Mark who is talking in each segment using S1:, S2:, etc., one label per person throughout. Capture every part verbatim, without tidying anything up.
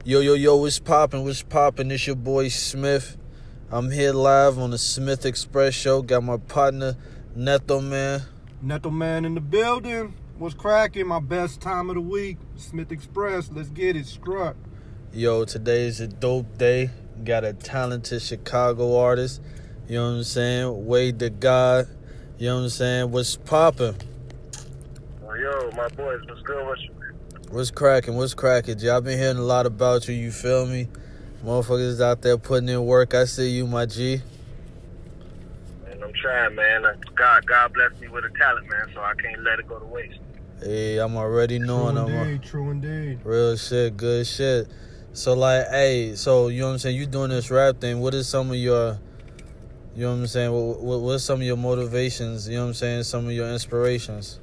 S1: Yo, yo, yo, what's poppin'? What's poppin'? It's your boy Smith. I'm here live on the Smith Express Show. Got my partner, Neto Man.
S2: Neto Man in the building. What's cracking? My best time of the week. Smith Express. Let's get it struck.
S1: Yo, today is a dope day. Got a talented Chicago artist. You know what I'm saying? Wade the God. You know what I'm saying? What's poppin'?
S3: Oh, yo, my boys, what's good with you?
S1: What's cracking? What's cracking? Y'all been hearing a lot about you, you feel me? Motherfuckers out there putting in work. I see you, my G.
S3: And I'm trying, man. God, God bless me with a talent, man, so I can't let it go to waste.
S1: Hey, I'm already knowing.
S2: True
S1: I'm
S2: indeed,
S1: a,
S2: true indeed.
S1: Real shit, good shit. So, like, hey, so, you know what I'm saying? You doing this rap thing. What is some of your, you know what I'm saying? What, what, what's some of your motivations? You know what I'm saying? Some of your inspirations?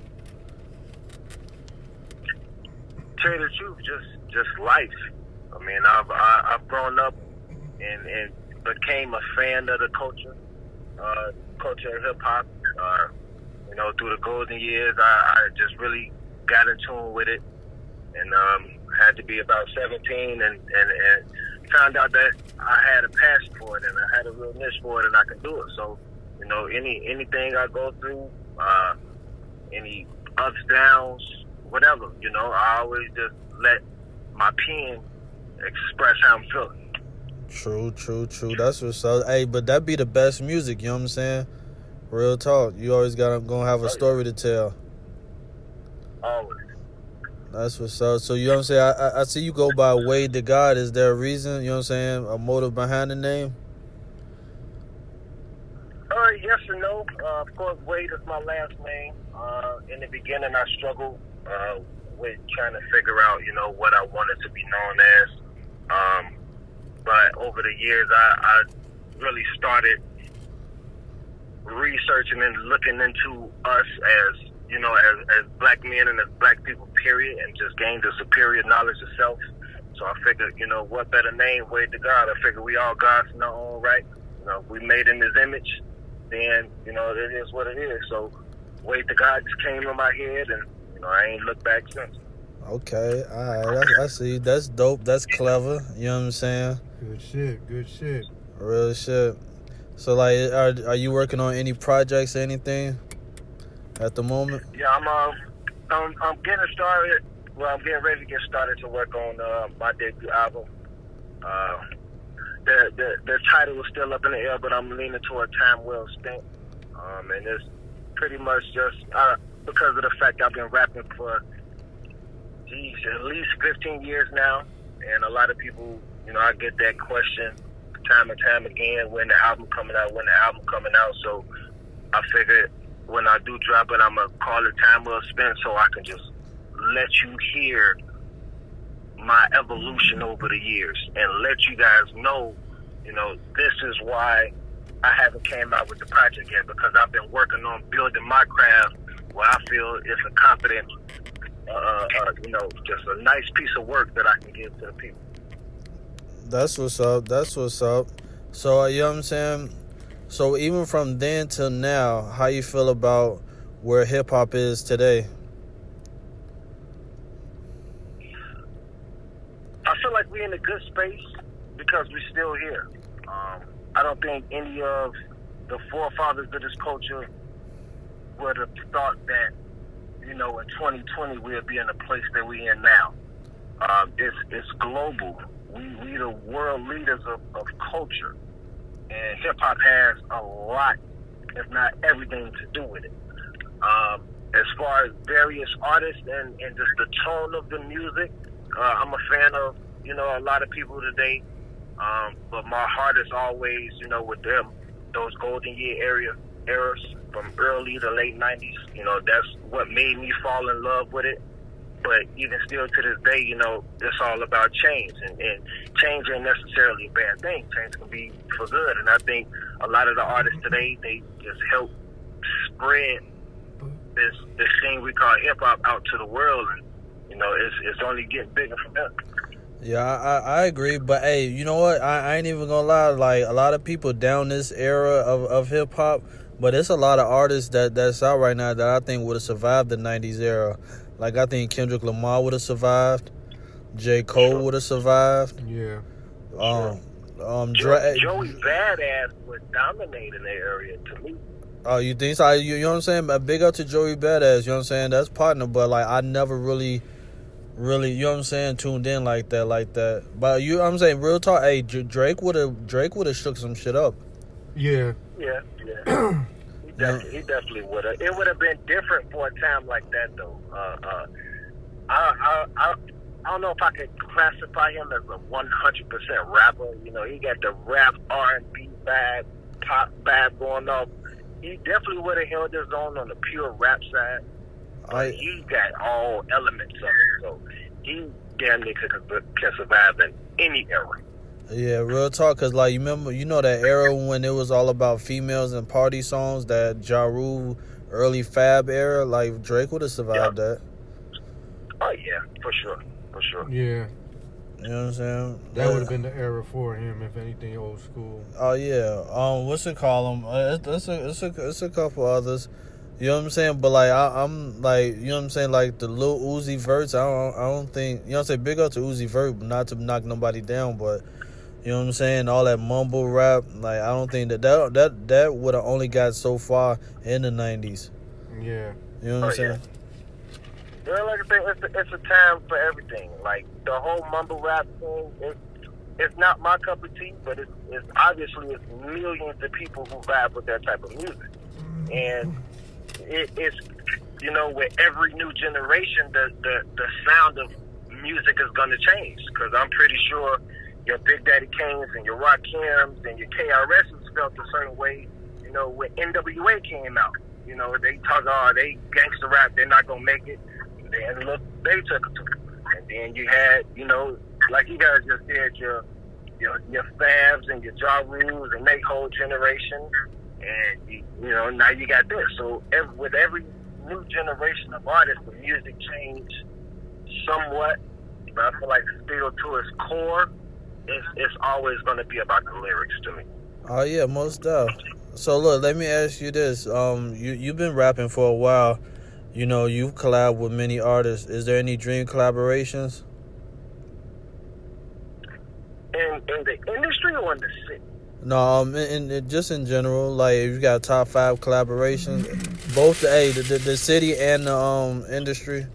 S3: Tell you the truth, just just life. I mean, I've I, I've grown up and, and became a fan of the culture, uh, culture of hip hop. Uh, you know, through the golden years, I, I just really got in tune with it, and um, had to be about seventeen, and, and, and found out that I had a passion for it, and I had a real niche for it, and I could do it. So, you know, any anything I go through, uh, any ups, downs, whatever, you know, I always just let my pen express how I'm feeling.
S1: True, true, true. That's what's up. Hey, but that be the best music, you know what I'm saying? Real talk. You always got gonna have a story to tell.
S3: Always.
S1: That's what's up. So, you know what I'm saying? I, I, I see you go by Wade the God. Is there a reason, you know what I'm saying, a motive behind the name?
S3: Uh, yes and no. Uh, of course, Wade is my last name. Uh, in the beginning, I struggled uh, with trying to figure out, you know, what I wanted to be known as. Um, but over the years, I, I really started researching and looking into us as, you know, as, as black men and as black people, period, and just gained a superior knowledge of self. So I figured, you know, what better name, Wade to God? I figured we all gods in our own right. You know, we made in his image, then, you know, it is what it is. So Wade to God just came in my head, and, you know, I ain't looked back since.
S1: Okay, all right, I, I see. That's dope. That's clever. You know what I'm saying?
S2: Good shit, good shit.
S1: Real shit. So, like, are are you working on any projects or anything at the moment?
S3: Yeah, I'm um, I'm, I'm getting started. Well, I'm getting ready to get started to work on uh, my debut album. Uh, the, the the title is still up in the air, but I'm leaning toward Time Well Spent. Um, and it's pretty much just uh, because of the fact I've been rapping for, geez, at least fifteen years now. And a lot of people, you know, I get that question time and time again, when the album coming out, when the album coming out. So I figured when I do drop it, I'm going to call it Time Well Spent, so I can just let you hear my evolution over the years and let you guys know, you know, this is why I haven't came out with the project yet, because I've been working on building my craft where I feel it's a confident, uh, uh, you know, just a nice piece of work that I can give to the people.
S1: That's what's up. That's what's up. So, uh, you know what I'm saying? So, even from then till now, how you feel about where hip-hop is today?
S3: I feel like we're in a good space because we're still here. Um, I don't think any of the forefathers of this culture would have thought that, you know, in twenty twenty we'll be in the place that we're in now. Um, it's it's global. We we the world leaders of, of culture, and hip hop has a lot, if not everything, to do with it. Um, as far as various artists and, and just the tone of the music, uh, I'm a fan of, you know, a lot of people today. Um, but my heart is always, you know, with them, those golden year area eras from early to late nineties. You know, that's what made me fall in love with it. But even still to this day, you know, it's all about change. And, and change ain't necessarily a bad thing. Change can be for good. And I think a lot of the artists today, they just help spread this this thing we call hip-hop out to the world. And, you know, it's, it's only getting bigger from there.
S1: Yeah, I, I agree. But, hey, you know what? I, I ain't even gonna lie. Like, a lot of people down this era of, of hip-hop, but it's a lot of artists that, that's out right now that I think would have survived the nineties era. Like, I think Kendrick Lamar would have survived. J. Cole would have survived.
S2: Yeah.
S1: Um, um,
S3: Jo-
S1: Dra-
S3: Joey Badass would dominate in that area to me.
S1: Oh, you think so? You, you know what I'm saying? A big up to Joey Badass. You know what I'm saying? That's partner, but like I never really, really, you know what I'm saying, tuned in like that, like that. But you, know what I'm saying, real talk. Hey, J- Drake would have, Drake would have shook some shit up.
S2: Yeah.
S3: Yeah, yeah. he, definitely, he definitely would have. It would have been different for a time like that, though. Uh, uh, I, I, I, I don't know if I could classify him as a one hundred percent rapper. You know, he got the rap, R and B vibe, pop vibe going off. He definitely would have held his own on the pure rap side. But
S1: I,
S3: he got all elements of it, so he damn near could, can survive in any era.
S1: yeah, real talk. Cause like you remember, you know that era when it was all about females and party songs, that Ja Rule early Fab era. Like Drake would have survived
S3: Yeah.
S1: that.
S3: Oh yeah, for sure, for sure.
S2: Yeah.
S1: You know what I'm saying?
S2: That would have been the era for him, if anything, old school.
S1: Oh yeah. Um, what's it call them? Uh, it's, it's a it's a it's a couple others. You know what I'm saying? But like I, I'm like you know what I'm saying? Like the Lil Uzi Verts. I don't I don't think you know what I'm saying. Big up to Uzi Vert, but not to knock nobody down. But you know what I'm saying? All that mumble rap. Like I don't think that that that, that would have only got so far in the nineties.
S2: Yeah.
S1: You know what
S3: Oh,
S1: I'm saying?
S3: yeah. Yeah, like I said, it's a, it's a time for everything. Like the whole mumble rap thing, it's it's not my cup of tea, but it's, it's obviously it's millions of people who vibe with that type of music, and it, it's you know with every new generation, the the, the sound of music is going to change. Because I'm pretty sure your Big Daddy Kanes and your Rakims and your K R S's felt a certain way. You know when N W A came out, you know they talk, oh they gangster rap, they're not gonna make it. Then look, they took it to them. And then you had, you know, like you guys just said, your your your Fabs and your Ja Rules and that whole generation, and you, you know now you got this. So every, with every new generation of artists, the music changed somewhat, but I feel like still to its core, it's it's always going to be about the lyrics to me.
S1: Oh yeah, most definitely. So look, let me ask you this. Um, you you've been rapping for a while. You know, you've collabed with many artists. Is there any dream collaborations?
S3: In in the industry or in the city?
S1: No, um, in, in just in general, like if you got top five collaborations, both the hey, the, the the city and the um industry.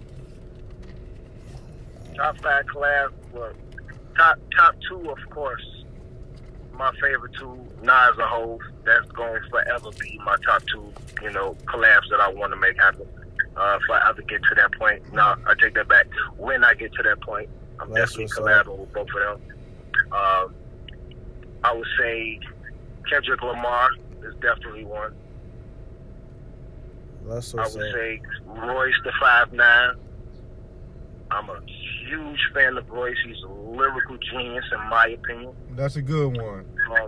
S3: Top five collabs, well, top top two, of course. My favorite two, Nas and Hov. That's going to forever be my top two, you know, collabs that I want to make happen. Uh, if I ever get to that point, no, I take that back. When I get to that point, I'm
S1: That's
S3: definitely
S1: what's
S3: collabing with both of them. Um, I would say Kendrick Lamar is definitely one.
S1: That's
S3: I
S1: what's
S3: would
S1: up.
S3: say Royce the five nine. I'm a huge fan of Royce. He's a lyrical genius, in my opinion.
S2: That's a good one.
S3: Um,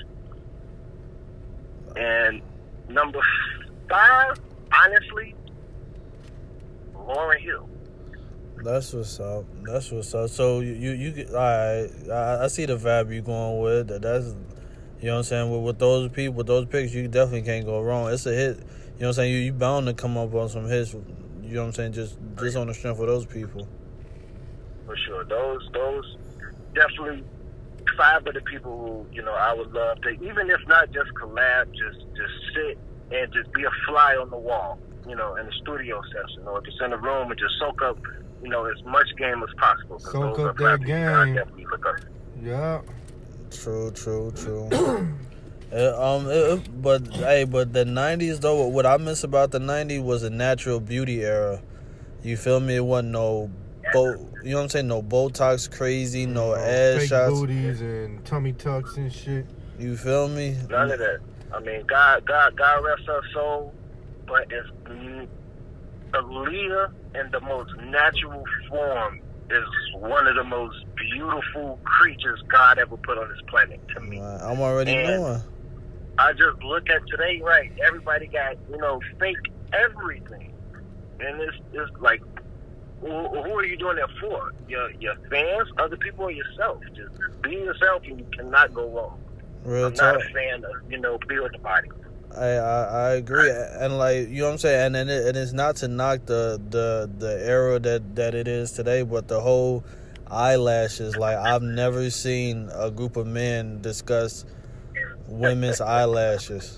S3: and number five, honestly, Lauryn Hill.
S1: That's what's up. That's what's up. So you you, you all right? I, I see the vibe you going with. That that's you know what I'm saying. With, with those people, with those picks, you definitely can't go wrong. It's a hit. You know what I'm saying. You you bound to come up on some hits. You know what I'm saying. Just just on the strength of those people.
S3: For sure. Those those definitely five of the people who, you know, I would love to, even if not just collab, just just sit and just be a fly on the wall, you know, in the studio session, or just in the room and just soak up, you know, as much game as possible. 'Cause
S2: Soak
S3: those
S2: up
S3: are
S2: that
S3: five people I
S2: game.
S3: definitely look up to.
S2: Yeah.
S1: True, true, true. Uh, um, it, it- but hey, but the nineties though, what I miss about the nineties was a natural beauty era. You feel me? It wasn't no, bo- you know what I'm saying? No Botox crazy, no
S2: Uh,
S1: ass
S2: fake
S1: shots.
S2: booties and tummy tucks and shit.
S1: You feel me?
S3: None of that. I mean, God, God, God rest her soul, but it's mm, Aaliyah in the most natural form is one of the most beautiful creatures God ever put on this planet to me.
S1: I'm already
S3: And-
S1: knowing.
S3: I just look at today, right? Everybody got, you know, fake everything, and it's it's like, who, who are you doing that for? Your your fans, other people, or yourself? Just be yourself, and you cannot go wrong.
S1: Real
S3: I'm
S1: talk.
S3: not a fan of, you know, build the body.
S1: I, I I agree, and like you know what I'm saying, and and, it, and it's not to knock the, the the era that that it is today, but the whole eyelashes. Like, I've never seen a group of men discuss women's eyelashes.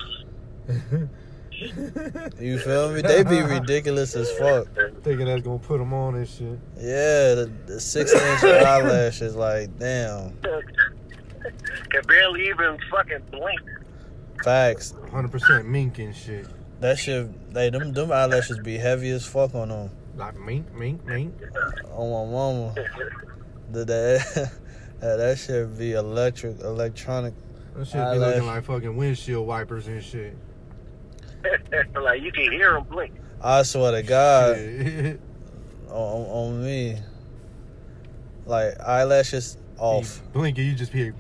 S1: You feel me? They be ridiculous as fuck.
S2: Thinking that's gonna put them on and shit.
S1: Yeah, the, the six-inch eyelashes, like, damn.
S3: Can barely even fucking blink.
S1: Facts.
S2: one hundred percent mink and shit.
S1: That shit, they, them, them eyelashes be heavy as fuck on them.
S2: Like mink, mink, mink.
S1: On my mama. The, that, that shit be electric, electronic.
S2: That shit be
S1: eyelash.
S2: looking like fucking windshield wipers and shit.
S3: Like, you can hear them blink.
S1: I swear to God,
S2: Shit.
S1: on, on me. Like, eyelashes off.
S2: You blink and you just hear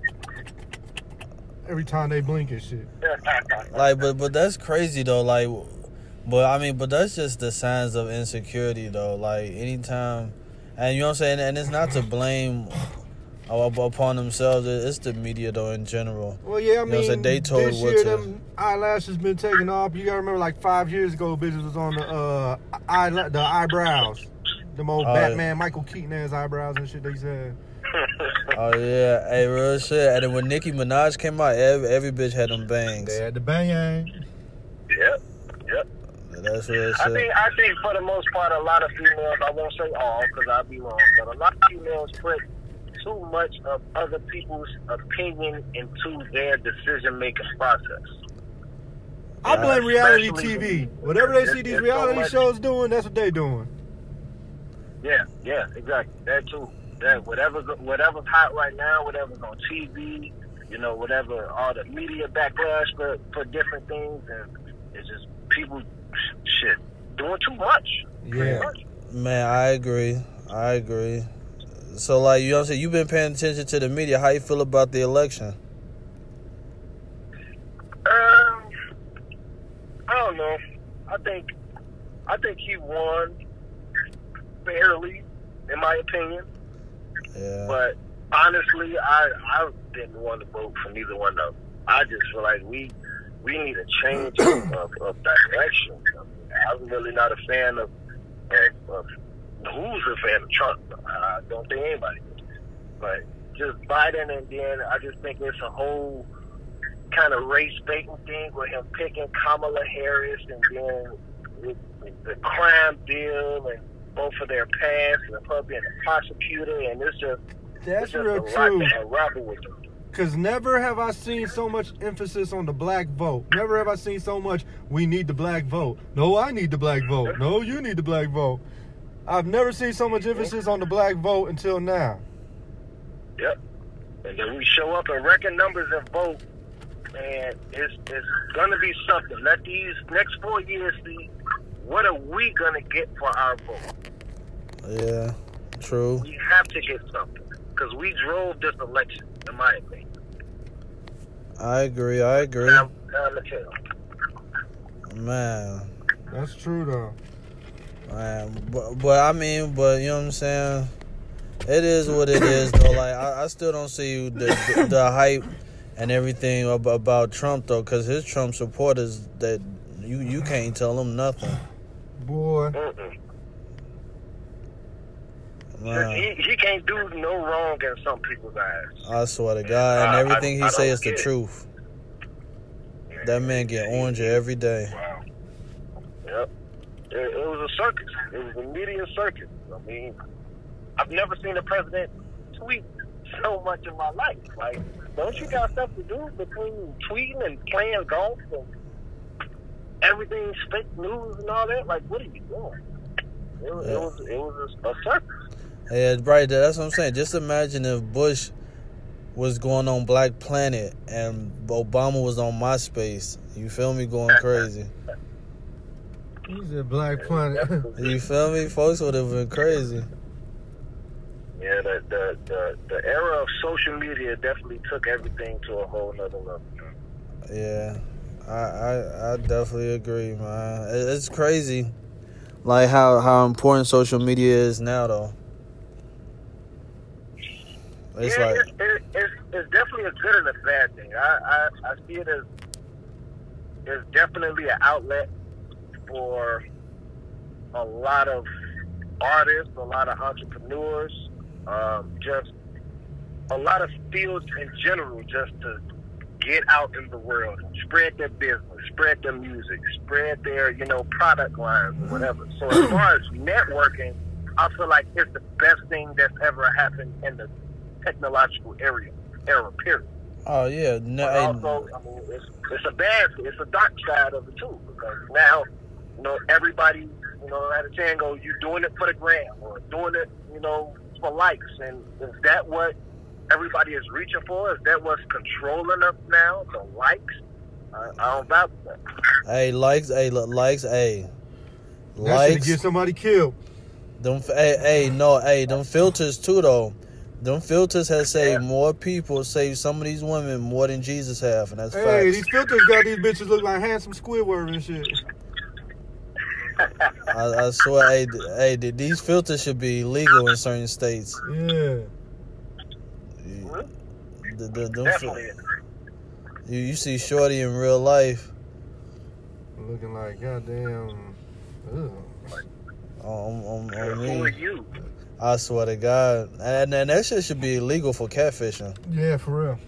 S2: every time they blink and shit.
S1: Like, but but that's crazy though. Like, but I mean, but that's just the signs of insecurity though. Like, anytime, and you know what I'm saying. And it's not to blame upon themselves. It's the media though in general.
S2: Well, yeah, I
S1: You know what I'm
S2: mean,
S1: saying? They told
S2: this
S1: what
S2: year
S1: to-
S2: them eyelashes been taken off. You gotta remember, like five years ago, bitches was on the uh eye the eyebrows, them old
S1: Oh,
S2: Batman Michael Keaton ass eyebrows and shit. They said.
S1: Oh yeah, hey, real shit. And then when Nicki Minaj came out, every, every bitch had them bangs.
S2: They had the bang.
S3: Yep, yep.
S1: That's real
S3: I
S1: shit.
S3: think I think for the most part, a lot of females, I won't say all because I'll be wrong, but a lot of females put too much of other people's opinion into their decision-making process.
S2: I
S1: Yeah.
S2: blame reality
S3: Especially
S2: T V.
S3: when-
S2: Whatever they
S3: it's-
S2: see these
S3: it's so
S2: reality
S3: much-
S2: shows doing, that's what they doing.
S3: Yeah, yeah, exactly. That too. That whatever's whatever's hot right now, whatever's on T V, you know, whatever all the media backlash for for different things, and it's just people, shit, doing too much. pretty
S2: Yeah.
S3: much.
S1: Man, I agree. I agree. So, like, you know what I'm saying? You've been paying attention to the media. How you feel about the election?
S3: Um, I don't know. I think I think he won fairly, in my opinion.
S1: Yeah.
S3: But honestly, I I didn't want to vote for neither one of them. I just feel like we we need a change of, of, of direction. I mean, I'm really not a fan of, of, of who's a fan of Trump. I don't think anybody is. But just Biden, and then I just think it's a whole kind of race baiting thing with him picking Kamala Harris, and then with, with the crime bill and both of their past, and her being a prosecutor, and it's just
S2: That's
S3: it's just
S2: real
S3: a lot
S2: true.
S3: to unravel with them.
S2: Cause never have I seen so much emphasis on the black vote. Never have I seen so much, we need the black vote. No, I need the black vote. No, you need the black vote. I've never seen so much emphasis on the black vote until now.
S3: Yep. And then we show up in record numbers and vote, and it's it's gonna be something. Let these next four years see what are we gonna get for our vote.
S1: Yeah. True.
S3: We have to get something because we drove this election, in my opinion.
S1: I agree. I agree.
S3: Now, now I'm gonna tell you.
S1: Man.
S2: That's true though.
S1: Man. But, but I mean, but you know what I'm saying? It is what it is, though. Like, I, I still don't see the, the, the hype and everything about, about Trump, though, because his Trump supporters, that you, you can't tell them nothing.
S2: Boy.
S3: Mm-mm.
S1: Man,
S3: He, he can't do no wrong in some people's eyes.
S1: I swear to God, and
S3: I-
S1: everything
S3: I-
S1: he
S3: I
S1: say
S3: don't
S1: is the
S3: get it.
S1: truth. That man get oranger every day.
S3: Wow. Yep. It, it was a circus. It was a media circus. I mean, I've never seen a president tweet so much in my life. Like, don't you got stuff to do between tweeting and playing golf and everything's fake news and all that? Like, what are you doing? It was,
S1: Yeah.
S3: it was, it was a, a circus.
S1: Yeah, right. That's what I'm saying. Just imagine if Bush was going on Black Planet and Obama was on MySpace. You feel me? Going crazy.
S2: He's a black planet.
S1: You feel me? Folks would have been crazy.
S3: Yeah, the, the the the era of social media definitely took everything to a whole nother level.
S1: Yeah, I, I I definitely agree, man. It- It's crazy, like how how important social media is now, though. It's
S3: yeah,
S1: like
S3: it's, it, it's, it's definitely a good and a bad thing. I, I, I see it as it's definitely an outlet for a lot of artists, a lot of entrepreneurs, um, just a lot of fields in general, just to get out in the world and spread their business, spread their music, spread their, you know, product lines or whatever. So as far as networking, I feel like it's the best thing that's ever happened in the technological area, era, period.
S1: Oh yeah, no,
S3: But also, I mean, it's, it's a bad, it's a dark side of it too, because now, you know, everybody, you know, at a tango, you're doing it for the gram or doing it, you know, for likes. And is that what everybody is reaching for? Is that what's controlling us now? The likes? I, I don't vouch for that.
S1: hey, likes, hey, look, likes, hey,
S2: That should
S1: likes.
S2: get somebody killed.
S1: Them, hey, hey, no, hey, them filters too though. Them filters have saved more people, saved some of these women more than Jesus have, and that's
S2: Hey,
S1: facts.
S2: these filters got these bitches look like handsome Squidward and shit.
S1: I, I swear, hey, th- hey, th- these filters should be legal in certain states.
S2: Yeah.
S1: The, the, them
S3: Definitely.
S1: fi- you, you see Shorty in real life
S2: Looking like goddamn. Ugh.
S1: on, on, on
S3: Who are
S1: me.
S3: you?
S1: I swear to God, and, and that shit should be illegal for catfishing.
S2: Yeah, for real.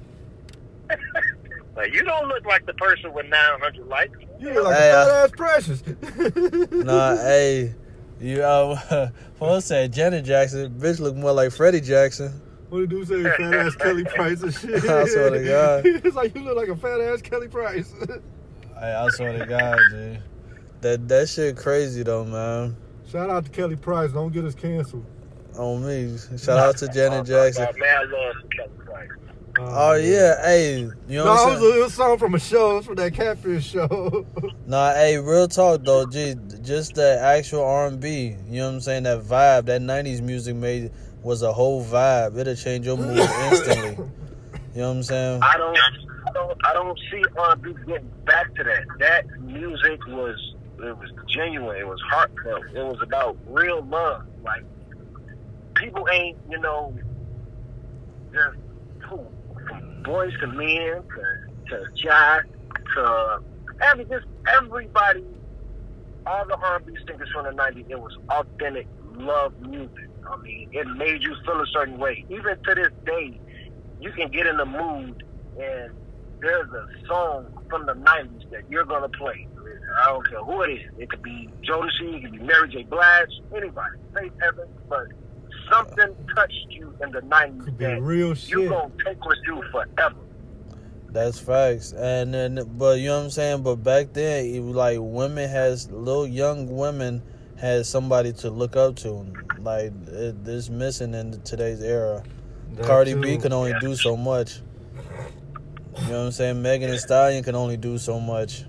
S3: Like, you don't look like the person with nine hundred likes.
S2: You look like
S1: Hey,
S2: a
S1: uh,
S2: fat ass Precious.
S1: Nah, hey, you um, folks said Janet Jackson, bitch look more like Freddie Jackson.
S2: What did you say, fat ass Kelly Price and shit?
S1: I swear to God.
S2: It's like you look like a fat ass Kelly Price.
S1: Hey, I swear to God, dude, that that shit crazy though, man.
S2: Shout out to Kelly Price. Don't get us canceled.
S1: On me, shout out to Janet Jackson.
S3: Oh, man, I love Kelly Price.
S1: Oh yeah, hey, you know
S2: No,
S1: what
S2: it
S1: I'm
S2: was,
S1: saying?
S2: a, it was a song from a show. It was from that Catfish show.
S1: Nah, hey, real talk though, G, just that actual R and B, you know what I'm saying? That vibe, that nineties music made was a whole vibe. It'll change your mood instantly. You know what I'm saying?
S3: I don't, I don't, I don't see R and B getting back to that. That music was, it was genuine. It was heartfelt. It was about real love. Like, people ain't, you know, just who, from boys to men to to Jai to, I mean, just everybody. All the R and B singers from the nineties, it was authentic love music. I mean, it made you feel a certain way. Even to this day, you can get in the mood and there's a song from the nineties that you're going to play. I don't care who it is. It could be Jodeci, it could be Mary J. Blige, anybody. Faith Evans, but something touched you in the nineties
S2: Could be
S3: that
S2: real
S3: you're
S2: shit.
S3: going to take with you forever.
S1: That's facts. And then, but you know what I'm saying? But back then, it was like women has, little young women had somebody to look up to. Like, it, it's missing in today's era.
S2: That
S1: Cardi
S2: too.
S1: B can only
S3: Yeah.
S1: do so much. You know what I'm saying? Megan Thee Stallion can only do so much.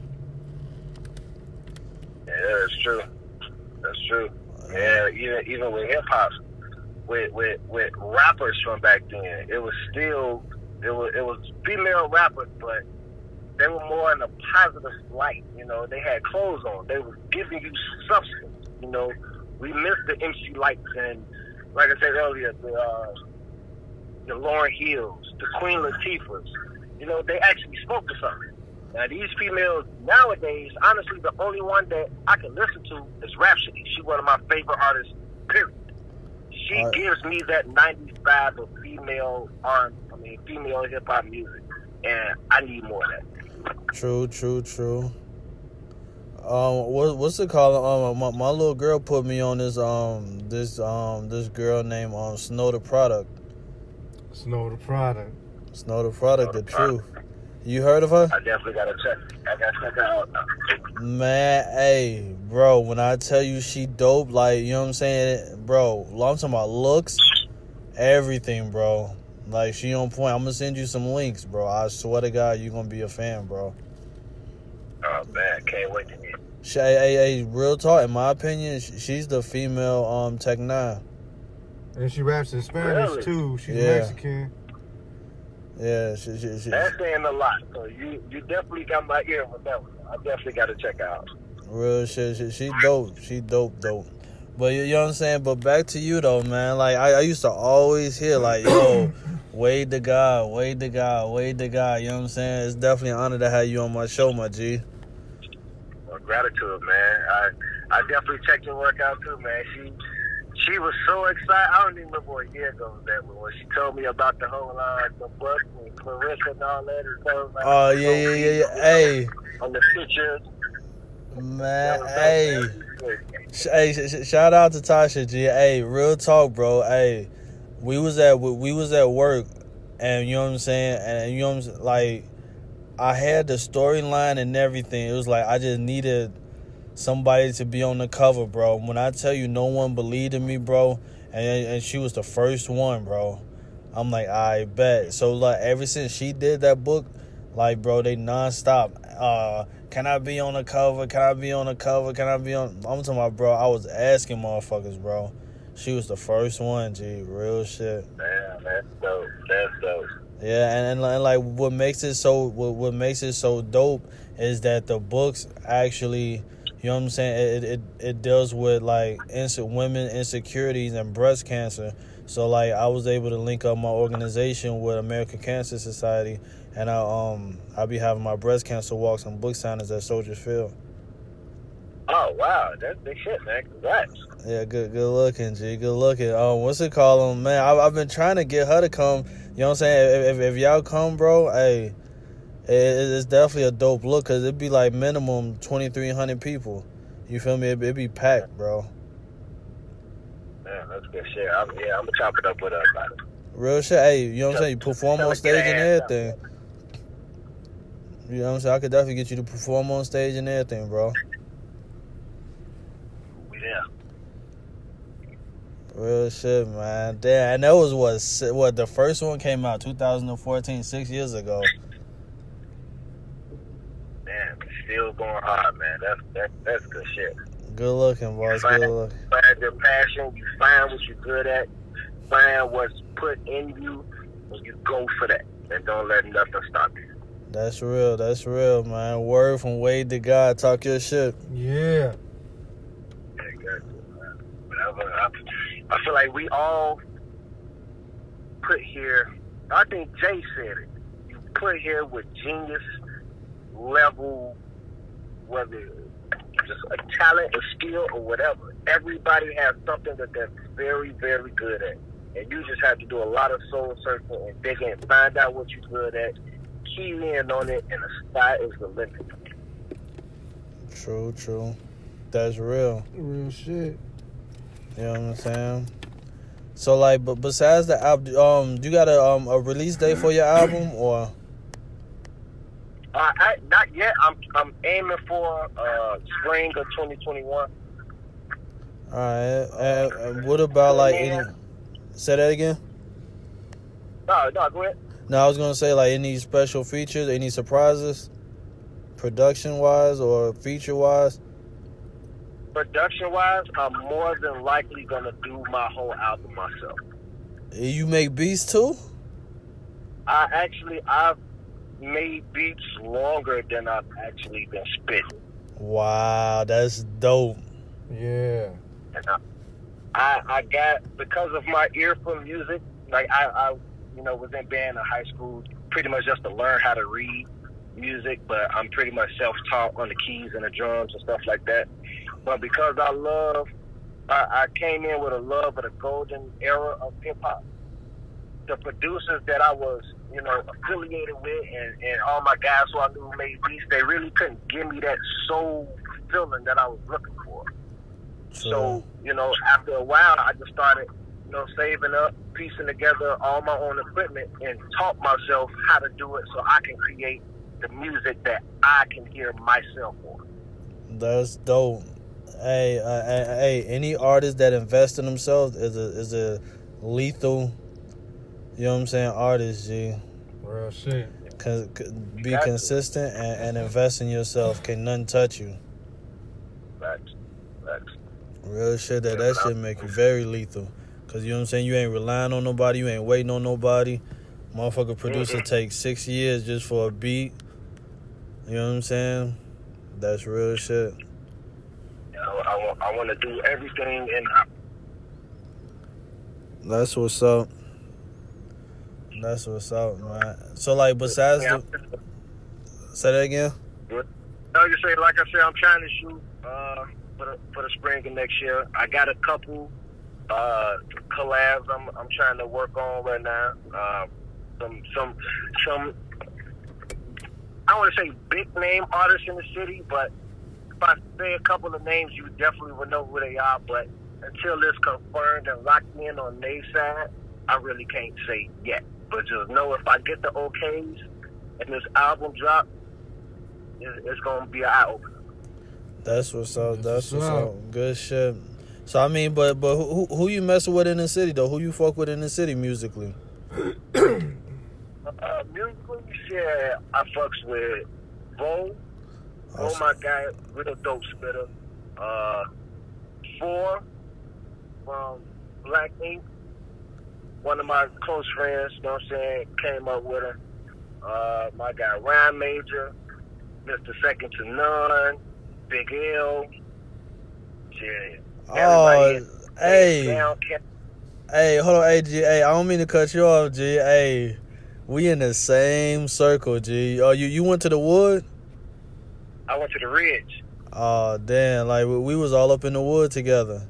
S3: Yeah, that's true. That's true. Yeah, even even with hip hop, with with with rappers from back then, it was still it was it was female rappers, but they were more in a positive light. You know, they had clothes on. They were giving you substance. You know, we missed the M C Lights and, like I said earlier, the uh, the Lauryn Hills, the Queen Latifahs. You know, they actually spoke to something. Now, these females nowadays, honestly, the only one that I can listen to is Rhapsody. She's one of my favorite artists, period. She
S1: All right.
S3: gives me that nineties vibe of female R, I mean, female hip hop music, and I need more of that.
S1: True, true, true. Um, what, what's it called? Um, my, my little girl put me on this um this um this girl named um Snow the Product.
S2: Snow the product.
S1: Snow the Product,
S3: Snow
S1: the
S3: the Product.
S1: truth. You heard of her?
S3: I definitely gotta check. I gotta check that out now.
S1: Man, hey, bro, when I tell you she dope, like, you know what I'm saying? Bro, I'm talking about looks, everything, bro. Like, she on point. I'm going to send you some links, bro. I swear to God, you're going to be a fan, bro.
S3: Oh man, can't wait to hear.
S1: She, hey, hey, hey, real talk, in my opinion, sh- she's the female um Tech Nine.
S2: And she raps in Spanish
S3: Really?
S2: too. She's
S1: Yeah.
S2: Mexican.
S1: Yeah, she, she, she,
S3: That's saying a lot. So you you definitely got my ear with that one. I definitely gotta check out.
S1: real shit. She, she dope. She dope, dope. But you, you know what I'm saying? But back to you, though, man. Like, I, I used to always hear, like, yo, Wade the God, Wade the God, Wade the God. You know what I'm saying? It's definitely an honor to have you on my show, my G.
S3: Well, gratitude, man. I I definitely check your work out too, man. She she was so excited. I don't even remember what year ago was that, but when she told me about the whole uh, the book and Clarissa and all that, and so like,
S1: Oh yeah, yeah, yeah, yeah. Hey,
S3: on the pictures.
S1: man, hey, sh- hey, sh- sh- shout out to Tasha G. Hey, real talk, bro. Hey, we was at we was at work, and you know what I'm saying, and you know what I'm saying, like, I had the storyline and everything. It was like I just needed somebody to be on the cover, bro. When I tell you no one believed in me, bro, and and she was the first one, bro. I'm like, I bet. So like ever since she did that book, like, bro, they nonstop. Uh, can I be on the cover? Can I be on the cover? Can I be on? I'm talking about, bro. I was asking motherfuckers, bro. She was the first one, G. Real shit.
S3: Man, that's dope. That's dope.
S1: Yeah, and, and, and like what makes it so what, what makes it so dope is that the books actually, you know what I'm saying, it it, it deals with like inse- women insecurities and breast cancer. So like I was able to link up my organization with American Cancer Society, and I um I'll be having my breast cancer walks and book signings at Soldier Field.
S3: Oh wow, that's big shit, man. Congrats.
S1: Yeah, good good looking, G. Good looking. Um, what's it called, um, man? I, I've been trying to get her to come. You know what I'm saying? If, if, if y'all come, bro, hey, it, it's definitely a dope look, because it'd be like minimum twenty-three hundred people. You feel me? It'd, it'd be packed, bro.
S3: Man, that's good shit. I'm, yeah, I'm gonna chop it up with her about it.
S1: Real shit. Hey, you know what I'm saying? You perform
S3: Tell
S1: on
S3: her
S1: stage
S3: get
S1: and
S3: her ass up.
S1: everything. You know what I'm saying? I could definitely get you to perform on stage and everything, bro.
S3: Yeah.
S1: Real shit, man. Damn, and that was what, si- what the first one came out two thousand fourteen, six years ago.
S3: Man, still going hard, man. That's that's that's good shit.
S1: Good looking, boss.
S3: Find,
S1: Good looking.
S3: find your passion. You find what you're good at. Find what's put in you, and you go for that. And don't let nothing stop you.
S1: That's real. That's real, man. Word from Wade to God. Talk your shit.
S2: Yeah.
S3: Exactly, man. But I, I, I feel like we all put here. I think Jay said it. You put here with genius level, whether just a talent, a skill, or whatever. Everybody has something that they're very, very good at. And you just have to do a lot of soul searching and digging and find out what you're good at, key in on it, and the sky is the limit.
S1: True, true. That's real.
S2: Real shit.
S1: You know what I'm saying? So, like, but besides the album, um, do you got a um a release date for your album, or?
S3: Uh, I, not yet. I'm I'm aiming for uh, spring of twenty twenty-one.
S1: All right. And, and what about like any? Say that again.
S3: No, no, go ahead.
S1: No, I was gonna say like any special features, any surprises, production wise or feature wise.
S3: Production wise, I'm more than likely gonna do my whole album myself.
S1: You make beats too?
S3: I actually I've made beats longer than I've actually been spitting.
S1: Wow, that's dope.
S2: Yeah.
S3: And I, I I got, because of my ear for music, like I, I you know was in band in high school, pretty much just to learn how to read music, but I'm pretty much self-taught on the keys and the drums and stuff like that. But because I love, I, I came in with a love of the golden era of hip-hop. The producers that I was, you know, affiliated with, and, and all my guys who I knew made beats, they really couldn't give me that soul feeling that I was looking for.
S1: True.
S3: So, you know, after a while, I just started, you know, saving up, piecing together all my own equipment, and taught myself how to do it so I can create the music that I can hear myself on.
S1: That's dope. Hey, uh, hey, any artist that invests in themselves is a is a lethal, you know what I'm saying, artist, G.
S2: Real shit.
S1: Cause, be consistent and, and invest in yourself. Can nothing touch you.
S3: Facts. Facts.
S1: Real shit. That that shit make you very lethal. Cause you know what I'm saying. You ain't relying on nobody. You ain't waiting on nobody. Motherfucker producer
S3: Mm-hmm.
S1: takes six years just for a beat. You know what I'm saying? That's real shit.
S3: You know, I want, I want to do everything in.
S1: That's what's up. That's what's up, man. So, like, besides
S3: Yeah.
S1: the... Say that again?
S3: Like I say, like I said, I'm trying to shoot uh, for the for the spring of next year. I got a couple uh, collabs I'm I'm trying to work on right now. Um, some some some I don't want to say big name artists in the city, but if I say a couple of names, you definitely would know who they are. But until it's confirmed and locked in on their side, I really can't say yet. But just know if I get the okays and this album drop, it's, it's gonna be an eye opener.
S1: That's what's up. That's what's
S2: up.
S1: up. Good shit. So I mean, but but who who you messing with in the city though? Who you fuck with in the city musically?
S3: Uh, musically, yeah, I fucks with Vo. Vo,
S1: Awesome.
S3: my guy, real dope spitter. Uh, Four from Black Ink. One of my close friends, you know what I'm saying, came up with her. Uh, my guy, Rhyme Major. Mister Second to None. Big L. Yeah.
S1: Oh,
S3: Everybody
S1: hey.
S3: down,
S1: Hey, hold on, hey, G. Hey, I don't mean to cut you off, G. Hey, we in the same circle, G. Oh, you, you went to the Wood?
S3: I went to the Ridge.
S1: Oh, damn. Like, we, we was all up in the Wood together.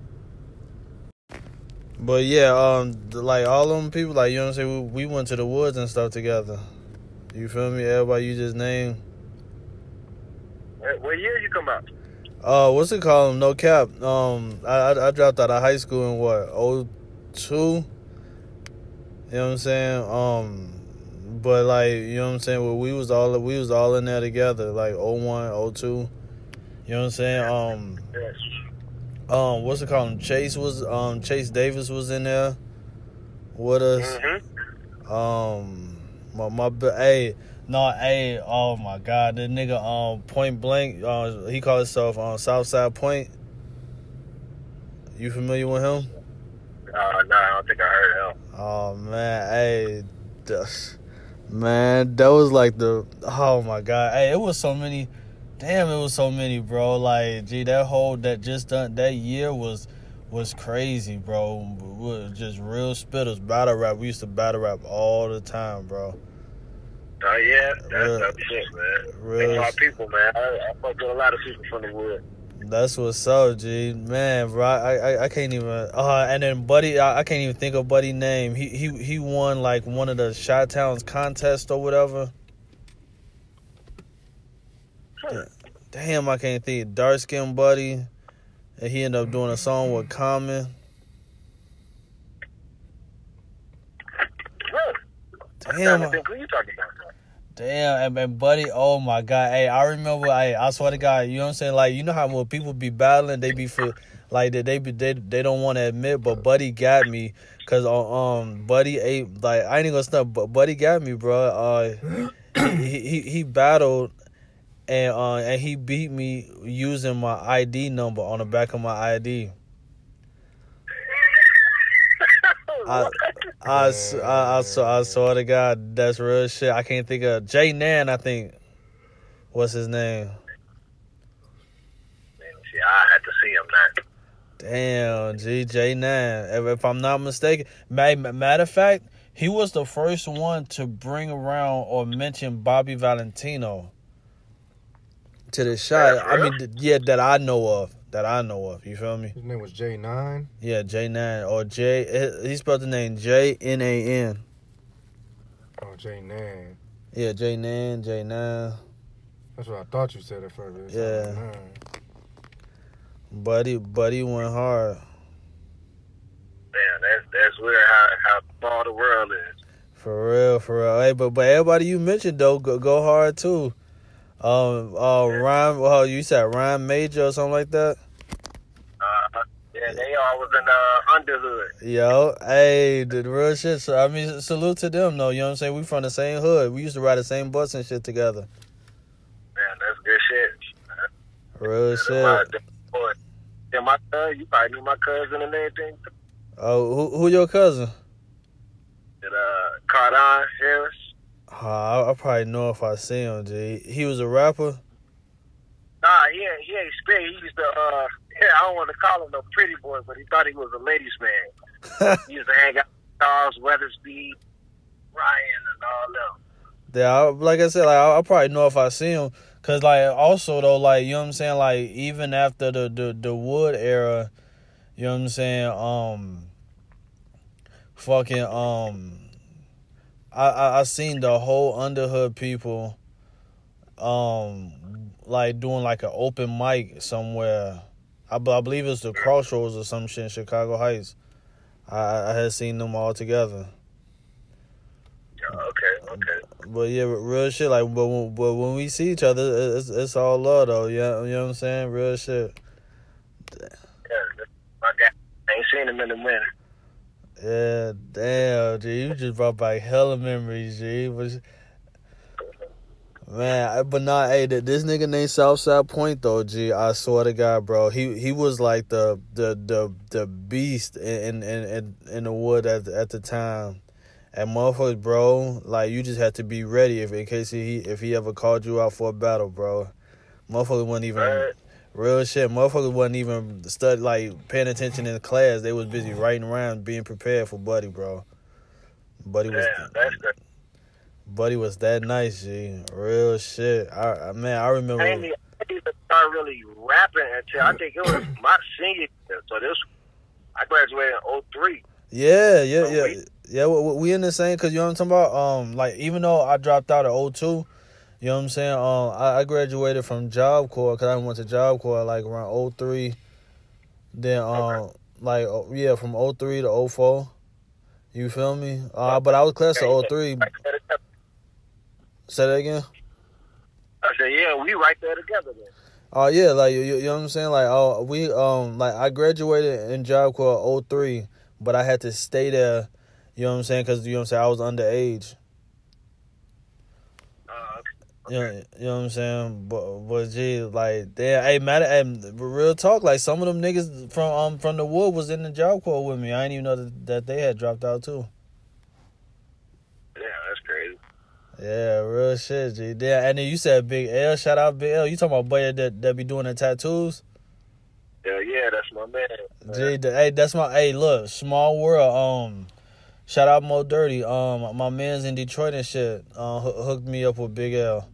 S1: But, yeah, um, like, all them people, like, you know what I'm saying? We, we went to the Woods and stuff together. You feel me? Everybody you just named.
S3: What, what year you come out?
S1: Uh, what's it called? No cap. Um, I, I I dropped out of high school in what, oh two? You know what I'm saying? Um, but like, you know what I'm saying? Well, we was all we was all in there together, like oh one, oh two. You know what I'm saying? Um,
S3: Yes.
S1: um, what's it called? Chase was um Chase Davis was in there with us.
S3: Mm-hmm.
S1: Um, my my b- hey. No, hey, oh my God, that nigga, um, Point Blank, uh, he called himself um, Southside Point. You familiar with him?
S3: Uh, no, I don't think I heard him.
S1: Oh man, hey, th- man, that was like the, oh my God, hey, it was so many, damn, it was so many, bro. Like, gee, that whole that just done that year was was crazy, bro. We were just real spitters, battle rap. We used to battle rap all the time, bro.
S3: Oh, yeah, that's
S1: Real-
S3: that's shit, man.
S1: real-
S3: That's my people, man. I, I fuck with a lot of people from the Wood.
S1: That's what's up, G. Man, bro, I, I, I can't even. Uh, and then Buddy, I, I can't even think of Buddy's name. He he he won like one of the Chi-Towns contest or whatever.
S3: Huh.
S1: Damn, I can't think. Dark skin Buddy, and he ended up doing a song with Common.
S3: Huh. I'm
S1: Damn,
S3: trying to think who you talking about.
S1: damn, and, and Buddy, oh my God, hey, I remember, I I swear to God, you know what I'm saying? Like, you know how when people be battling, they be for like they they be they, they don't want to admit, but Buddy got me. Cause um Buddy ate like I ain't gonna stop, but Buddy got me, bro. Uh, he, he he battled and uh and he beat me using my I D number on the back of my I D. I I, s- I, I, swear- I swear to God, that's real shit. I can't think of Jay Nan. I think what's his name?
S3: Man, see, I had to see him now.
S1: Damn, G J Nan. If, if I'm not mistaken, ma- matter of fact, he was the first one to bring around or mention Bobby Valentino to the shot. I mean, th- yeah, that I know of. That I know of. You feel me?
S2: His name was J nine.
S1: Yeah, J nine or J. He spelled the name J N A N.
S2: Oh, J nine.
S1: Yeah, J Nan, J nine.
S2: That's what I thought you said at first. It's
S1: Yeah.
S2: J nine.
S1: Buddy, Buddy went hard.
S3: Man, that's that's weird how how small the world is.
S1: For real, for real. Hey, but but everybody you mentioned though, go, go hard too. Um, uh, Rhyme. Well, you said Rhyme Major or something like that.
S3: Uh, yeah, they all was in the underhood.
S1: Yo, hey, the real shit. So I mean, salute to them though. You know what I'm saying? We from the same hood. We used to ride the same bus and shit together.
S3: Man, that's good shit.
S1: Real
S3: That's
S1: shit.
S3: my- boy. Yeah, my cousin, you probably knew my cousin and everything.
S1: Oh, who who your cousin?
S3: That uh, Cardon Harris.
S1: Uh, I, I probably know if I see him. G. He was a rapper.
S3: Nah, he ain't, he ain't spit. He used to, uh, yeah, I don't want to call him no pretty boy, but he thought he was a ladies' man. He used to hang out with Charles Weathersby, Ryan, and all them.
S1: Yeah, I, like I said, like I, I probably know if I see him. Cause like also though, like you know what I'm saying, like even after the the, the Wood era, You know what I'm saying? Um, fucking um, I I, I seen the whole Underhood people, um, like doing like an open mic somewhere. I, I believe it's the Crossroads or some shit in Chicago Heights. I I had seen them all together.
S3: Okay, okay.
S1: But yeah, real shit. Like, but when, but when we see each other, it's it's all love though. Yeah, you know what I'm saying? Real shit.
S3: Yeah, my guy. I ain't seen him in a minute.
S1: Yeah, damn, G, you just brought back hella memories, G. But, man, I- but nah, hey, th- this nigga named Southside Point though, G. I swear to God, bro, he he was like the the the the beast in in in, in the wood at the, at the time. And motherfuckers, bro, like you just had to be ready if in case he if he ever called you out for a battle, bro. Motherfuckers wasn't even
S3: Right.
S1: real shit. Motherfuckers wasn't even stud like paying attention in class. They was busy writing around, being prepared for Buddy, bro. Buddy was
S3: Damn, that's the.
S1: Buddy was that nice, G. Real shit. I, I man, I remember.
S3: I didn't even start really rapping until I think it was my senior year. So this, I graduated in oh three.
S1: Yeah, yeah,
S3: So
S1: yeah,
S3: we-
S1: yeah. We, we in the same because you know what I'm talking about. Um, like even though I dropped out at oh two, you know what I'm saying. Um, I, I graduated from Job Corps because I went to Job Corps like around oh three. Then um,
S3: Okay.
S1: like oh, yeah, from oh three to oh four. You feel me? Uh, but I was class of oh three. Say that again.
S3: I said, yeah, we right there together then.
S1: Oh yeah, like you, you know what I'm saying. Like oh we um like I graduated in Job Corps oh three, but I had to stay there. You know what I'm saying? Because you know what I'm saying. I was underage.
S3: Uh,
S1: You know, you know what I'm saying? But but gee, like damn, hey matter, hey, real talk. Like some of them niggas from um from the wood was in the Job Corps with me. I didn't even know that, that they had dropped out too.
S3: yeah, that's crazy.
S1: Yeah, real shit, G. Yeah, and then you said Big L. Shout out Big L. You talking about boy that that be doing the tattoos?
S3: Yeah, yeah, that's my man.
S1: G, the, hey, that's my hey. Look, small world. Um, shout out Mo Dirty. Um, my man's in Detroit and shit. Uh, hoo- hooked me up with Big L.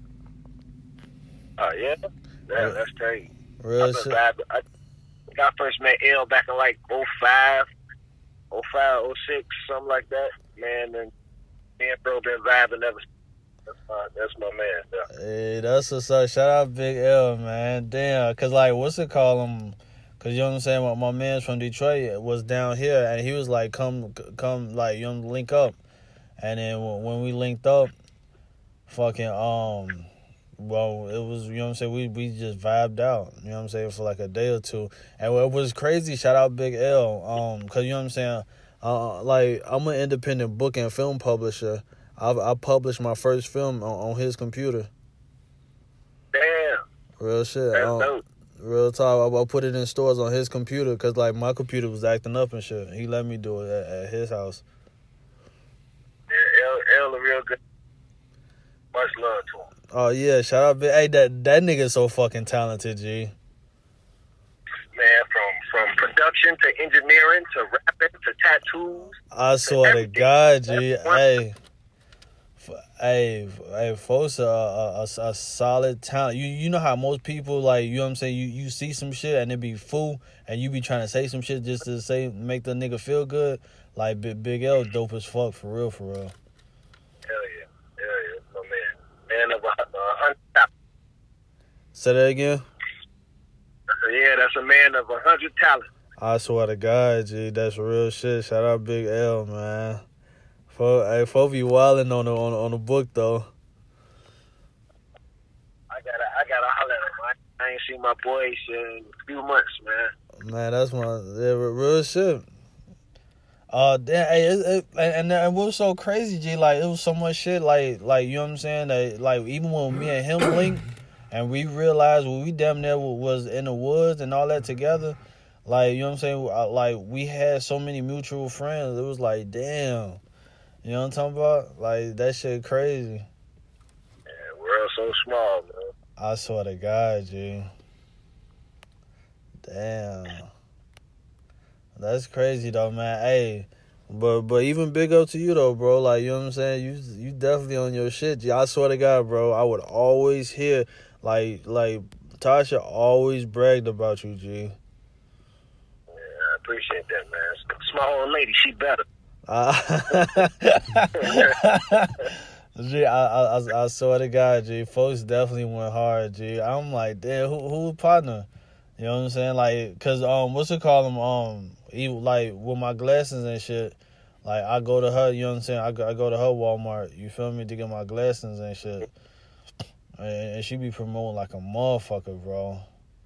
S3: Oh, yeah? Yeah, that's crazy.
S1: Real
S3: I,
S1: shit.
S3: I, I, I first met L back in like oh five, oh five, oh six, something like that. Man, and me and bro been vibing ever since. That's my, that's my man. Yeah.
S1: Hey, that's what's up. Shout out Big L, man. Damn, cause like, what's it called? Um, cause you know what I'm saying. My, my man's from Detroit was down here, and he was like, "Come, come, like, you know, link up." And then when when we linked up, fucking um, well, it was you know what I'm saying. We we just vibed out. You know what I'm saying for like a day or two, and it was crazy. Shout out Big L, um, cause you know what I'm saying. Uh, like I'm an independent book and film publisher. I I published my first film on, on his computer.
S3: Damn.
S1: Real shit.
S3: That's
S1: Um,
S3: dope.
S1: real talk. I, I put it in stores on his computer because like my computer was acting up and shit. He let me do it at, at his house.
S3: Yeah, L, L a real good. Much love to him.
S1: Oh yeah, shout out. Big- Hey, that that nigga so fucking talented, G.
S3: Man, from, from production to engineering to rapping to tattoos.
S1: I swear to
S3: everything.
S1: God, G.
S3: That's one-
S1: Hey, f- hey, f- hey, folks, a, a, a, a solid talent. You you know how most people like you know what I'm saying. You you see some shit and it be fool, and you be trying to say some shit just to say make the nigga feel good. Like Big, Big L, dope as fuck for real, for real.
S3: Hell yeah. Hell yeah. My man. Man of a, a hundred talents.
S1: Say that again.
S3: Yeah, that's a man of a hundred talents.
S1: I swear to God, G, that's real shit. Shout out Big L, man. For hey, folks be wilding on the on, on the book though.
S3: I gotta, I gotta holler at him. I, I ain't seen my boys in a few months, man.
S1: Man, that's my yeah, real shit. Uh, damn, hey, it, it, and, and it was so crazy, G. Like it was so much shit. Like, like you know what I'm saying. That like even when me and him linked, and we realized when we damn near was in the woods and all that together. Like you know what I'm saying. Like we had so many mutual friends. It was like damn. You know what I'm talking about? Like that shit crazy.
S3: Yeah, world so small, man.
S1: I swear to God, G. Damn. That's crazy though, man. Hey, but but even big up to you though, bro. Like you know what I'm saying. You you definitely on your shit, G. I swear to God, bro. I would always hear like like Tasha always bragged about you, G.
S3: Yeah, appreciate that, man. Small old lady, she better.
S1: Uh, G, I, I, I swear to God, G, folks definitely went hard, G. I'm like, damn, who, who partner? You know what I'm saying? Like, cause um, what's it called? Them um, even, like with my glasses and shit. Like I go to her, you know what I'm saying? I go, I go to her Walmart. You feel me? To get my glasses and shit. And, and she be promoting like a motherfucker, bro.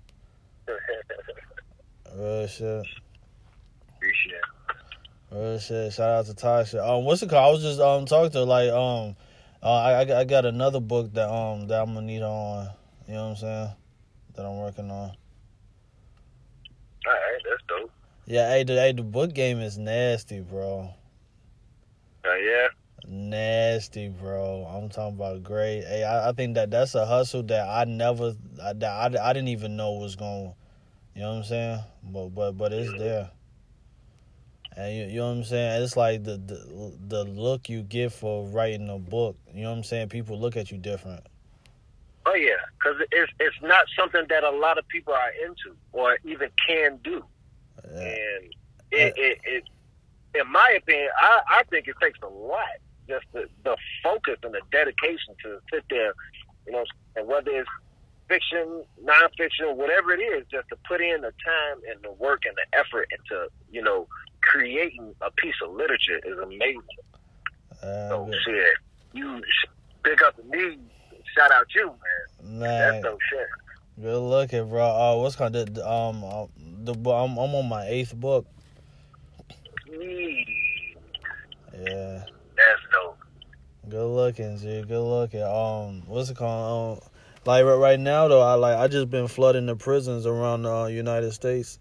S1: Real shit.
S3: Appreciate it.
S1: Real shit. Shout out to Tasha. Um, what's it called? I was just um talking to her, like um, uh, I I got another book that um that I'm gonna need on. You know what I'm saying? That I'm working on.
S3: All right, that's dope.
S1: Yeah, hey, the hey, the book game is nasty, bro.
S3: Oh uh, yeah.
S1: Nasty, bro. I'm talking about great. Hey, I, I think that that's a hustle that I never, I, that I, I didn't even know was going. You know what I'm saying? But but but it's there. And you, you know what I'm saying? It's like the, the the look you get for writing a book. You know what I'm saying? People look at you different.
S3: Oh yeah, because it's it's not something that a lot of people are into or even can do. Yeah. And it, it, it, in my opinion, I, I think it takes a lot, just the, the focus and the dedication to sit there, you know, and whether it's fiction, nonfiction, whatever it is, just to put in the time and the work and the effort into, you know, creating a piece of literature is amazing. Uh, so shit, you pick up the knee, shout out you, man. Man, that's no shit.
S1: Good looking, bro. Uh, what's called the um uh, the I'm I'm on my eighth book.
S3: Mm.
S1: Yeah.
S3: That's dope.
S1: Good looking, G. Good looking. Um, what's it called? Um, like right, right now though, I like I just been flooding the prisons around the uh, United States.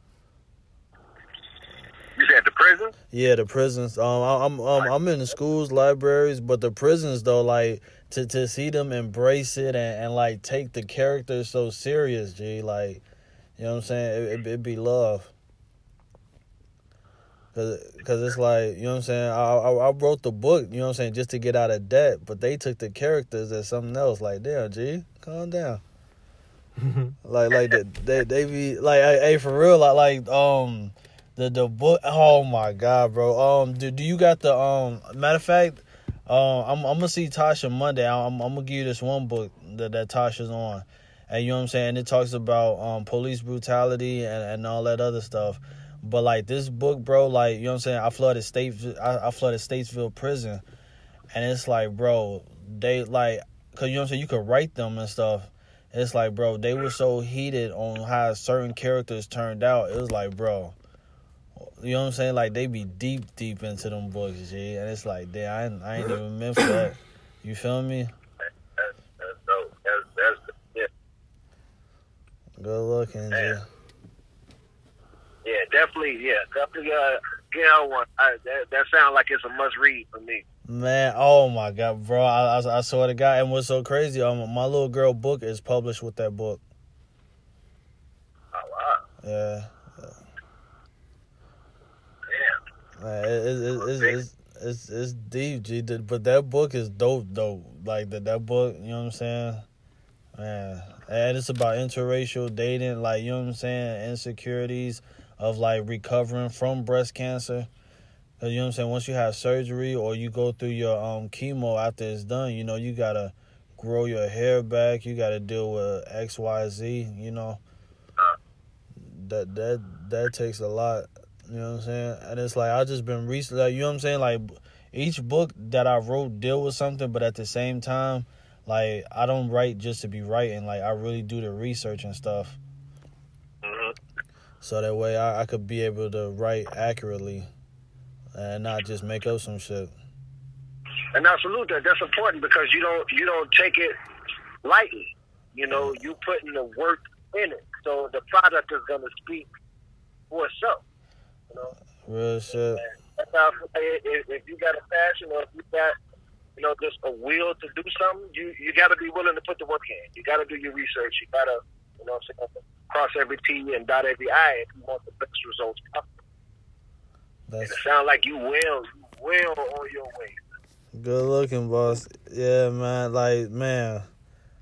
S3: You said the prisons?
S1: Yeah, the prisons. Um, I, I'm um I'm in the schools, libraries, but the prisons though, like to to see them embrace it and, and like take the characters so serious, G. Like, you know what I'm saying? It it, it be love. Cause, Cause it's like, you know what I'm saying, I, I I wrote the book, you know what I'm saying, just to get out of debt, but they took the characters as something else. Like, damn, G, calm down. like like they, they they be like, hey, hey for real, like like um the the book. Oh my God, bro. Um, do do you got the um? Matter of fact, um, I'm I'm gonna see Tasha Monday. I'm I'm gonna give you this one book that that Tasha's on, and you know what I'm saying. It talks about um police brutality and and all that other stuff. But like this book, bro, like, you know what I'm saying, I flooded state I, I flooded Statesville prison, and it's like, bro, they like, cause you know what I'm saying, you could write them and stuff. It's like, bro, they were so heated on how certain characters turned out. It was like, bro, you know what I'm saying, like they be deep deep into them books, G, and it's like, damn, I ain't, I ain't even meant for that. You feel me?
S3: That's that's dope. That's that's yeah.
S1: Good looking, G.
S3: Yeah, definitely. Yeah, definitely. Uh, get out one. I, that that sounds like it's a must read for me.
S1: Man, oh my God, bro! I, I I swear to God, and what's so crazy? Um, my little girl book is published with that book.
S3: Oh wow!
S1: Yeah.
S3: Damn.
S1: Man, it, it, it, it's, it's it's it's deep, G. But that book is dope, dope. Like that that book, you know what I'm saying? Man, and it's about interracial dating, like, you know what I'm saying, insecurities of like recovering from breast cancer. Cause, you know what I'm saying, once you have surgery or you go through your um chemo after it's done, you know, you gotta grow your hair back, you gotta deal with X, Y, Z, you know. That that that takes a lot, you know what I'm saying? And it's like I just been recently, like, you know what I'm saying, like each book that I wrote deal with something, but at the same time, like, I don't write just to be writing. Like, I really do the research and stuff.
S3: Mm-hmm.
S1: So that way I, I could be able to write accurately and not just make up some shit.
S3: And I salute that. That's important because you don't you don't take it lightly. You know, you putting the work in it. So the product is going to speak for itself. You know?
S1: Real shit.
S3: That's how, if, if you got a passion or if you got, you know, just a will to do something, you, you got to be willing to put the work in. You got to do your research. You got to, you know what I'm saying, cross every T and dot every I if you want the best results possible. That's, and it sounds like you will, you will on your way.
S1: Good looking, boss. Yeah, man. Like, man.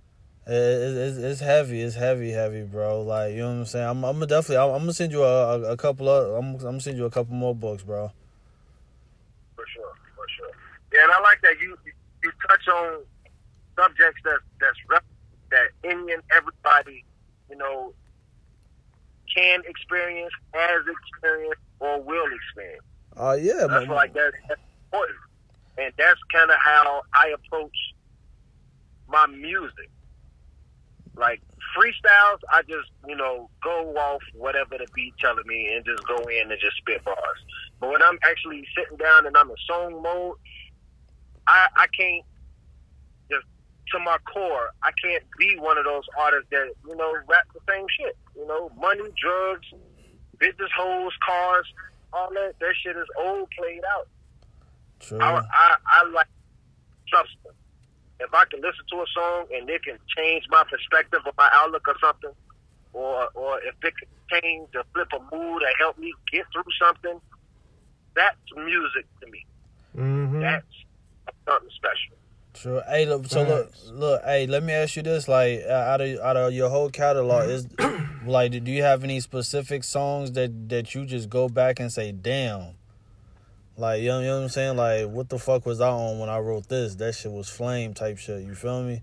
S1: It, it, it's it's heavy. It's heavy, heavy, bro. Like, you know what I'm saying. I'm, I'm gonna definitely. I'm, I'm gonna send you a, a, a couple of. I'm, I'm gonna send you a couple more books, bro.
S3: For sure, for sure. Yeah, and I like that you you touch on subjects that that's rep- that any and everybody, you know, can experience, has experienced, or will experience.
S1: Oh uh, yeah,
S3: That's
S1: man.
S3: like that, that's important, and that's kind of how I approach my music. Like freestyles, I just, you know, go off whatever the beat telling me and just go in and just spit bars. But when I'm actually sitting down and I'm in song mode, I, I can't just, to my core, I can't be one of those artists that, you know, rap the same shit. You know, money, drugs, bitches, hoes, cars, all that, that shit is old, played out.
S1: True.
S3: I, I, I like substance. If I can listen to a song and it can change my perspective or my outlook or something, or or if it can change or flip a mood or help me get through something, that's music to me.
S2: Mm-hmm.
S3: That's something special.
S1: True. Hey, look, so look, look. Hey, let me ask you this: like, uh, out of out of your whole catalog, is like, do you have any specific songs that that you just go back and say, "Damn"? Like, you know, you know what I'm saying? Like, what the fuck was I on when I wrote this? That shit was flame type shit. You feel me?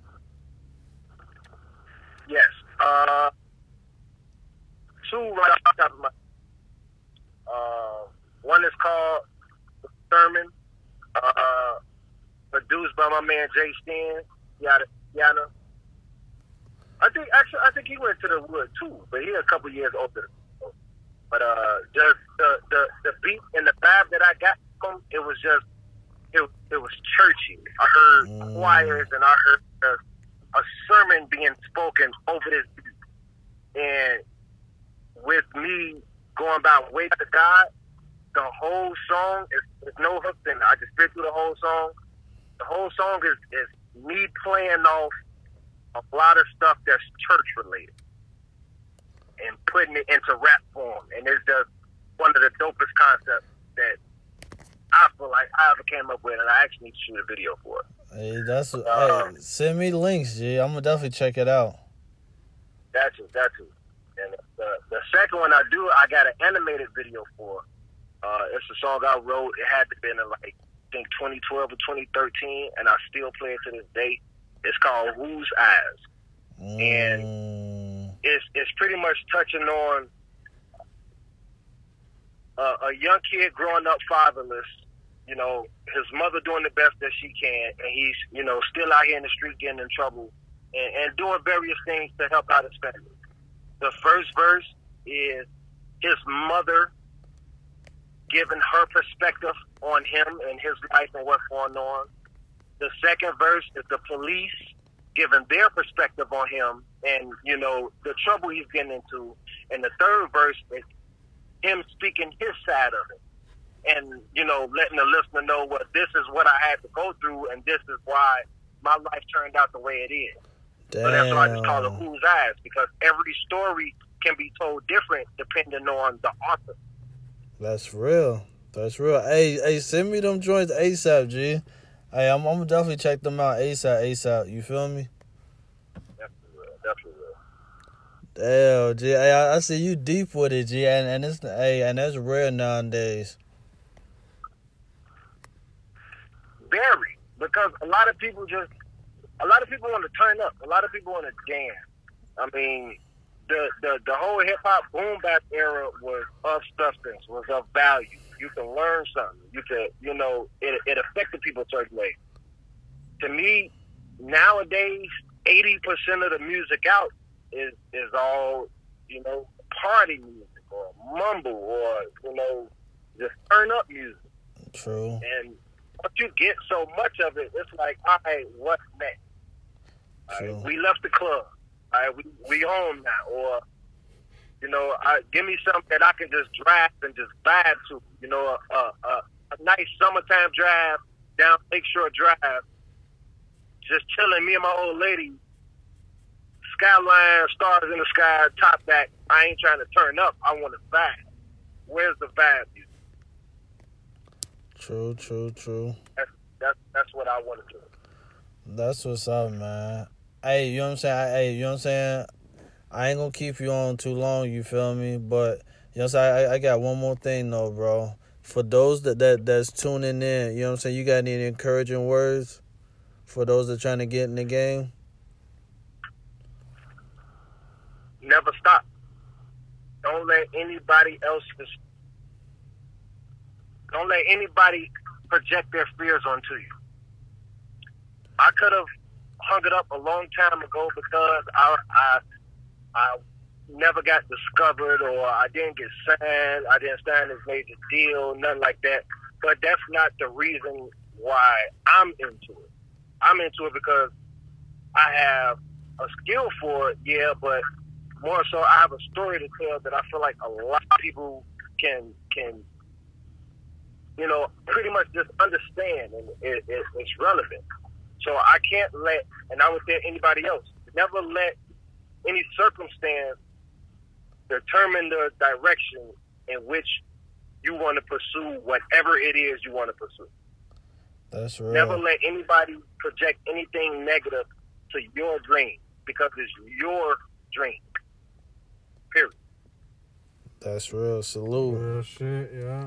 S3: Yes. Uh, two right off the top of my uh, one is called Sermon, uh, produced by my man Jay Steen, Yada Yana. I think actually I think he went to the wood too, but he a couple years older. But uh, just the, the the beat and the vibe that I got from him, it was just it it was churchy. I heard
S1: Mm.
S3: choirs and I heard a, a sermon being spoken over this beat. And with me going by way to God, the whole song is there's no hooks in it. I just spit through the whole song. The whole song is, is me playing off a lot of stuff that's church related and putting it into rap form. And it's just one of the dopest concepts that I feel like I ever came up with, and I actually need to shoot a video for it.
S1: Hey, that's
S3: Um,
S1: hey, send me the links, G. I'm gonna definitely check it out.
S3: That's it, that's it. And the, the second one I do, I got an animated video for. Uh, it's a song I wrote. It had to be in like, I think twenty twelve or twenty thirteen, and I still play it to this day. It's called Whose Eyes. And
S1: Mm.
S3: it's it's pretty much touching on uh, a young kid growing up fatherless. You know, his mother doing the best that she can, and he's, you know, still out here in the street getting in trouble and, and doing various things to help out his family. The first verse is his mother giving her perspective on him and his life and what's going on. The second verse is the police giving their perspective on him and, you know, the trouble he's getting into. And the third verse is him speaking his side of it and, you know, letting the listener know what this is what I had to go through and this is why my life turned out the way it is.
S1: Damn.
S3: So that's why I just call it Whose Eyes, because every story can be told different depending on the author.
S1: That's real. That's real. Hey, hey, send me them joints ASAP, G. Hey, I'm, I'm gonna definitely check them out ASAP, ASAP. You feel me?
S3: Definitely real. Definitely real.
S1: Damn, G. Hey, I, I see you deep with it, G. And and it's hey, and that's rare nowadays.
S3: Very, because a lot of people just, a lot of people want to turn up. A lot of people want to dance. I mean, the the the whole hip hop boom bap era was of substance, was of value. You can learn something. You can, you know, it it affected people a certain way. To me, nowadays, eighty percent of the music out is is all, you know, party music or mumble or, you know, just turn up music.
S1: True.
S3: And once you get so much of it, it's like, all right, what's next? All
S1: True.
S3: right, we left the club. All right, we we home now. Or, you know, I, give me something that I can just drive and just vibe to. You know, a, a, a, a nice summertime drive down Lakeshore Drive, just chilling, me and my old lady, skyline, stars in the sky, top back. I ain't trying to turn up. I want to vibe. Where's the vibe?
S1: True, true, true.
S3: That's, that's, that's what I want to do.
S1: That's what's up, man. Hey, you know what I'm saying? I, hey, you know what I'm saying? I ain't gonna keep you on too long, you feel me? But, you know what I'm saying? I, I got one more thing, though, bro. For those that, that that's tuning in, you know what I'm saying? You got any encouraging words for those that trying to get in the game?
S3: Never stop. Don't let anybody else. Don't let anybody project their fears onto you. I could have hung it up a long time ago because I, I, I never got discovered, or I didn't get signed. I didn't sign this major deal, nothing like that. But that's not the reason why I'm into it. I'm into it because I have a skill for it, yeah, but more so I have a story to tell that I feel like a lot of people can can you know pretty much just understand, and it, it, it's relevant. So I can't let, and I would tell anybody else, never let any circumstance determine the direction in which you want to pursue whatever it is you want to pursue.
S1: That's real.
S3: Never let anybody project anything negative to your dream, because it's your dream. Period.
S1: That's real. Salute.
S2: Real shit, yeah.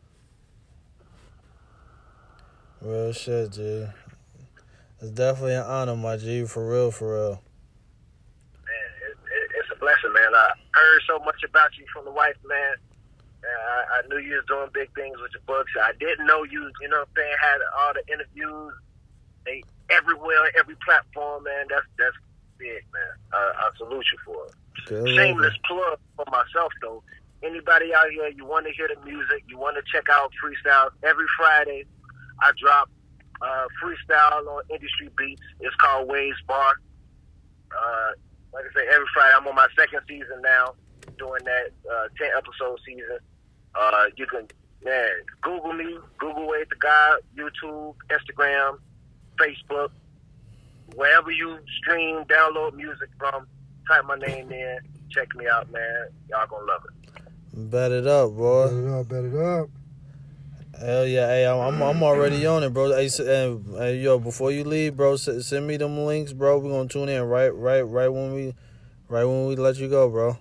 S1: Real shit, G. It's definitely an honor, my G. For real, for real.
S3: Man, it, it, it's a blessing, man. I heard so much about you from the wife, man. I, I knew you was doing big things with your books. I didn't know you, you know what I'm saying, had all the interviews. They everywhere, every platform, man. That's that's big, man. I, I salute you for it.
S1: Good
S3: Shameless plug for myself, though. Anybody out here, you want to hear the music, you want to check out freestyles, every Friday I drop uh, freestyle on Industry Beats. It's called Waves Bar. Uh, like I say, every Friday. I'm on my second season now, doing that uh, ten episode season. Uh, you can, man, Google me, Google Wade the God, YouTube, Instagram, Facebook, wherever you stream, download music from. Type my name in, check me out, man. Y'all gonna love it.
S1: Bet it up, boy.
S2: Bet it up, bet it up.
S1: Hell yeah, hey, I'm I'm already on it, bro. Hey, s- uh, hey, yo, before you leave, bro, s- send me them links, bro. We're gonna tune in right, right, right when we, right when we let you go, bro.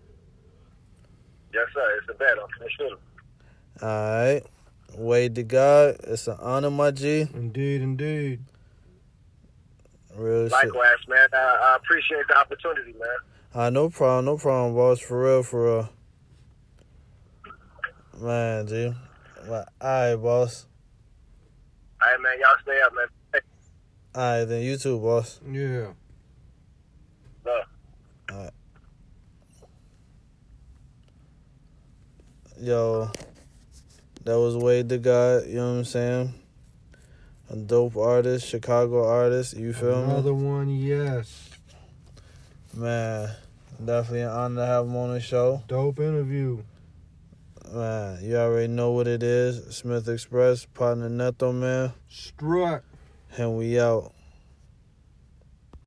S3: Yes, sir. It's a bet. I'm for sure.
S1: All right, Wade to God. It's an honor, my G.
S2: Indeed, indeed.
S1: Real shit.
S3: Likewise, man. I, I appreciate the opportunity, man.
S1: Uh, no problem, no problem, boss. For real, for real. Man, G. Well, all right, boss.
S3: All right, man. Y'all stay up, man. Hey,
S1: All right, then you too, boss.
S2: Yeah.
S3: love.
S1: Yo, that was Wade the God, you know what I'm saying? A dope artist, Chicago artist, you feel me?
S2: Another one, yes.
S1: Man, definitely an honor to have him on the show.
S2: Dope interview.
S1: Man, you already know what it is. Smith Express, partner Neto, man.
S2: Strut.
S1: And we out.